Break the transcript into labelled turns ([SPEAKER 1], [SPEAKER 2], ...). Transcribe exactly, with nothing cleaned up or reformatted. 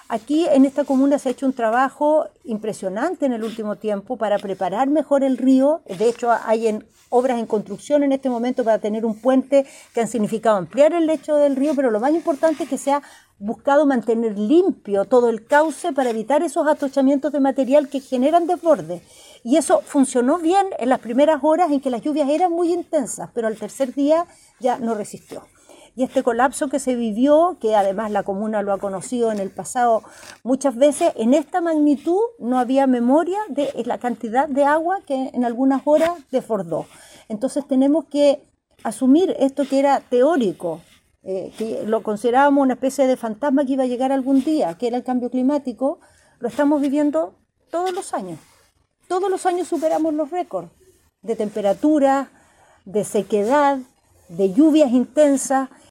[SPEAKER 1] Aquí en esta comuna se ha hecho un trabajo impresionante en el último tiempo para preparar mejor el río. De hecho, hay en, obras en construcción en este momento para tener un puente que han significado ampliar el lecho del río, pero lo más importante es que se ha buscado mantener limpio todo el cauce para evitar esos atochamientos de material que generan desbordes. Y eso funcionó bien en las primeras horas en que las lluvias eran muy intensas, pero al tercer día ya no resistió. Y este colapso que se vivió, que además la comuna lo ha conocido en el pasado muchas veces, en esta magnitud no había memoria de la cantidad de agua que en algunas horas desbordó. Entonces tenemos que asumir esto que era teórico, eh, que lo considerábamos una especie de fantasma que iba a llegar algún día, que era el cambio climático, lo estamos viviendo todos los años. Todos los años superamos los récords de temperatura, de sequedad, de lluvias intensas,